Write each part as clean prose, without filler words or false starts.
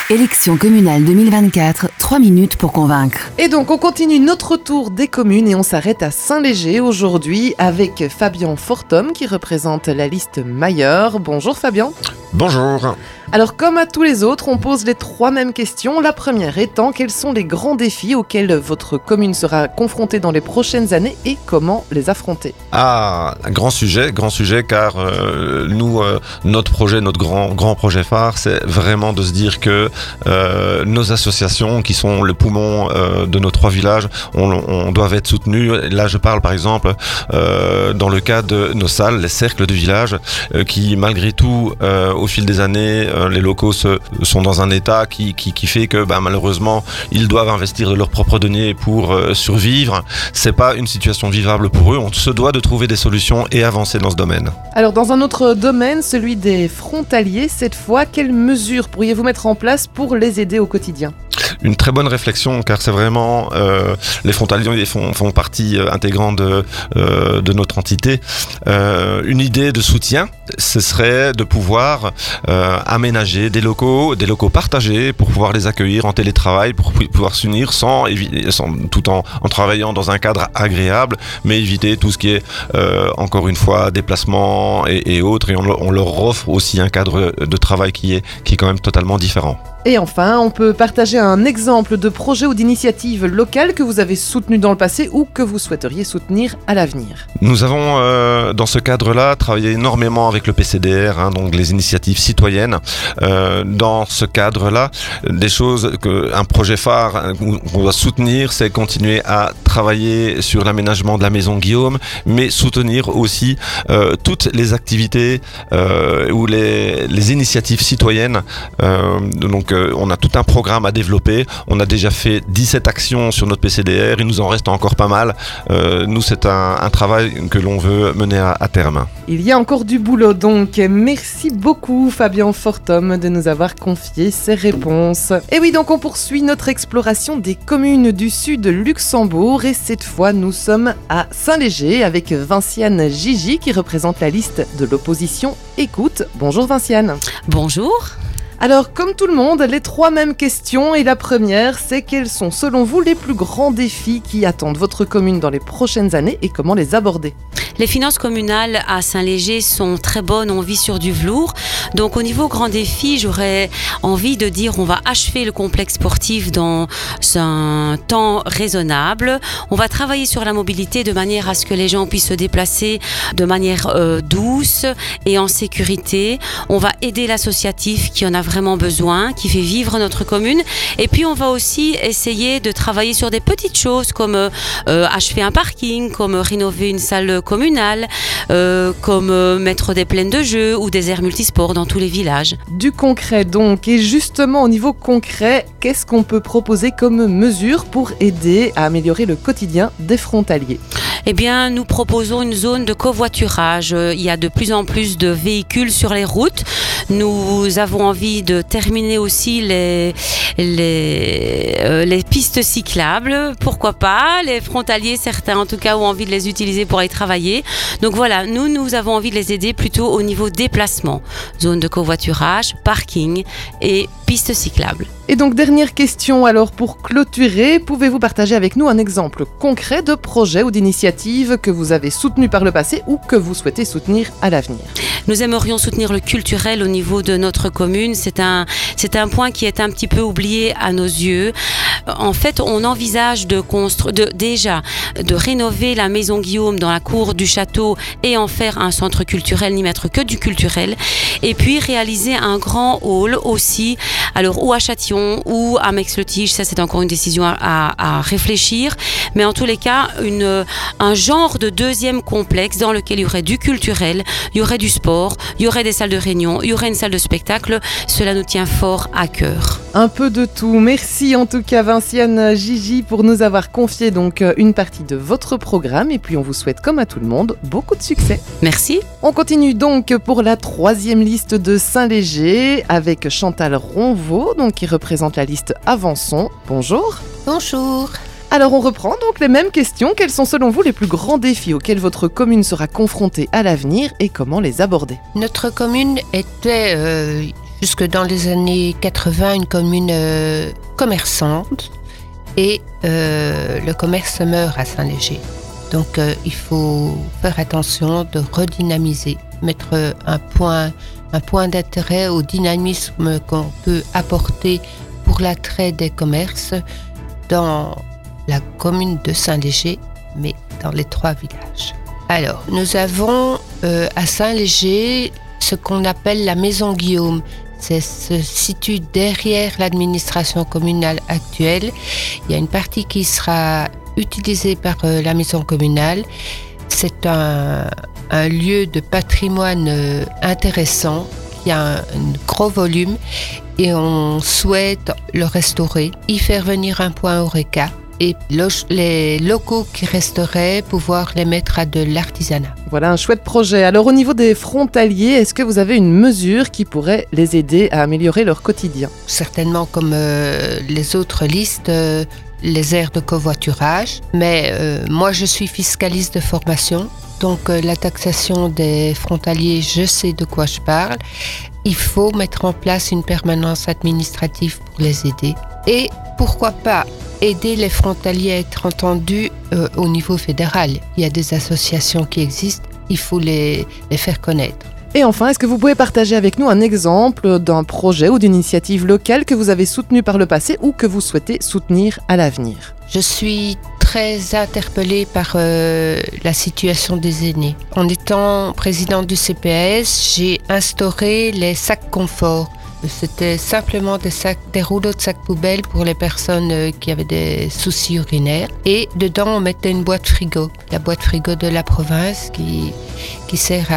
Élections communales 2024, 3 minutes pour convaincre. Et donc on continue notre tour des communes et on s'arrête à Saint-Léger aujourd'hui avec Fabien Fortom qui représente la liste Mailleur. Bonjour Fabien. Bonjour. Alors comme à tous les autres, on pose les 3 mêmes questions. La première étant, quels sont les grands défis auxquels votre commune sera confrontée dans les prochaines années et comment les affronter? Ah, un grand sujet car nous, notre projet, notre grand projet phare, c'est vraiment de se dire que nos associations qui sont le poumon de nos 3 villages, on doivent être soutenus. Là, je parle par exemple dans le cas de nos salles, les cercles de village, qui malgré tout, au fil des années, les locaux sont dans un état qui fait que malheureusement ils doivent investir de leurs propres deniers pour survivre. C'est pas une situation vivable pour eux. On se doit de trouver des solutions et avancer dans ce domaine. Alors dans un autre domaine, celui des frontaliers, cette fois, quelles mesures pourriez-vous mettre en place pour les aider au quotidien? Une très bonne réflexion car c'est vraiment les frontaliers font partie intégrante de notre entité. Une idée de soutien, ce serait de pouvoir aménager des locaux partagés pour pouvoir les accueillir en télétravail, pour pouvoir s'unir tout en travaillant dans un cadre agréable, mais éviter tout ce qui est encore une fois déplacement et autres, et on leur offre aussi un cadre de travail qui est quand même totalement différent. Et enfin, on peut partager un exemple de projet ou d'initiative locale que vous avez soutenu dans le passé ou que vous souhaiteriez soutenir à l'avenir. Nous avons, dans ce cadre-là, travaillé énormément avec le PCDR, donc les initiatives citoyennes. Dans ce cadre-là, un projet phare qu'on doit soutenir, c'est continuer à travailler sur l'aménagement de la maison Guillaume, mais soutenir aussi toutes les activités ou les initiatives citoyennes. On a tout un programme à développer. On a déjà fait 17 actions sur notre PCDR. Il nous en reste encore pas mal. Nous, c'est un travail que l'on veut mener à terme. Il y a encore du boulot donc. Merci beaucoup Fabien Fortom de nous avoir confié ces réponses. Et oui, donc on poursuit notre exploration des communes du sud de Luxembourg et cette fois nous sommes à Saint-Léger avec Vinciane Gigi qui représente la liste de l'opposition Écoute. Bonjour Vinciane. Bonjour. Alors, comme tout le monde, les 3 mêmes questions et la première, c'est quels sont selon vous les plus grands défis qui attendent votre commune dans les prochaines années et comment les aborder? Les finances communales à Saint-Léger sont très bonnes, on vit sur du velours. Donc au niveau grand défi, j'aurais envie de dire on va achever le complexe sportif dans un temps raisonnable. On va travailler sur la mobilité de manière à ce que les gens puissent se déplacer de manière douce et en sécurité. On va aider l'associatif qui en a vraiment besoin, qui fait vivre notre commune. Et puis on va aussi essayer de travailler sur des petites choses comme achever un parking, comme rénover une salle communale, comme mettre des plaines de jeux ou des aires multisports dans tous les villages. Du concret donc, et justement au niveau concret, qu'est-ce qu'on peut proposer comme mesure pour aider à améliorer le quotidien des frontaliers? Eh bien, nous proposons une zone de covoiturage. Il y a de plus en plus de véhicules sur les routes. Nous avons envie de terminer aussi les pistes cyclables. Pourquoi pas? Les frontaliers, certains en tout cas, ont envie de les utiliser pour aller travailler. Donc voilà, nous avons envie de les aider plutôt au niveau déplacement. Zone de covoiturage, parking et pistes cyclables. Et donc dernière question alors pour clôturer, pouvez-vous partager avec nous un exemple concret de projet ou d'initiative que vous avez soutenu par le passé ou que vous souhaitez soutenir à l'avenir? Nous aimerions soutenir le culturel au niveau de notre commune. C'est un point qui est un petit peu oublié à nos yeux. En fait, on envisage de rénover la maison Guillaume dans la cour du château et en faire un centre culturel, n'y mettre que du culturel. Et puis réaliser un grand hall aussi, alors ou à Châtillon ou à Mex-le-Tige, ça c'est encore une décision à réfléchir. Mais en tous les cas, un genre de deuxième complexe dans lequel il y aurait du culturel, il y aurait du sport, il y aurait des salles de réunion, il y aurait une salle de spectacle. Cela nous tient fort à cœur. Un peu de tout. Merci en tout cas Vinciane Gigi pour nous avoir confié donc une partie de votre programme et puis on vous souhaite comme à tout le monde beaucoup de succès. Merci. On continue donc pour la 3e liste de Saint-Léger avec Chantal Ronvaux donc qui représente la liste Avançons. Bonjour. Bonjour. Alors on reprend donc les mêmes questions. Quels sont selon vous les plus grands défis auxquels votre commune sera confrontée à l'avenir et comment les aborder? Notre commune était jusque dans les années 80 une commune commerçante et le commerce meurt à Saint-Léger. Donc il faut faire attention de redynamiser, mettre un point d'intérêt au dynamisme qu'on peut apporter pour l'attrait des commerces dans la commune de Saint-Léger, mais dans les 3 villages. Alors, nous avons à Saint-Léger ce qu'on appelle la Maison Guillaume. Ça se situe derrière l'administration communale actuelle. Il y a une partie qui sera utilisée par la maison communale. C'est un lieu de patrimoine intéressant qui a un gros volume et on souhaite le restaurer, y faire venir un point Horeca et les locaux qui resteraient, pouvoir les mettre à de l'artisanat. Voilà un chouette projet. Alors au niveau des frontaliers, est-ce que vous avez une mesure qui pourrait les aider à améliorer leur quotidien ? Certainement comme les autres listes, les aires de covoiturage. Mais moi je suis fiscaliste de formation, donc la taxation des frontaliers, je sais de quoi je parle. Il faut mettre en place une permanence administrative pour les aider. Et pourquoi pas aider les frontaliers à être entendus au niveau fédéral. Il y a des associations qui existent, il faut les faire connaître. Et enfin, est-ce que vous pouvez partager avec nous un exemple d'un projet ou d'une initiative locale que vous avez soutenu par le passé ou que vous souhaitez soutenir à l'avenir ? Je suis très interpellée par la situation des aînés. En étant présidente du CPAS, j'ai instauré les sacs confort. C'était simplement des rouleaux de sacs poubelles pour les personnes qui avaient des soucis urinaires. Et dedans, on mettait une boîte frigo. La boîte frigo de la province qui sert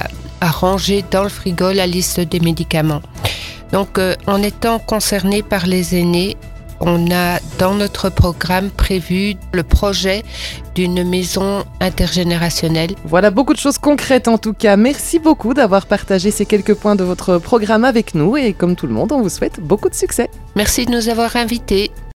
à ranger dans le frigo la liste des médicaments. Donc, en étant concerné par les aînés, on a dans notre programme prévu le projet d'une maison intergénérationnelle. Voilà beaucoup de choses concrètes en tout cas. Merci beaucoup d'avoir partagé ces quelques points de votre programme avec nous et comme tout le monde, on vous souhaite beaucoup de succès. Merci de nous avoir invités.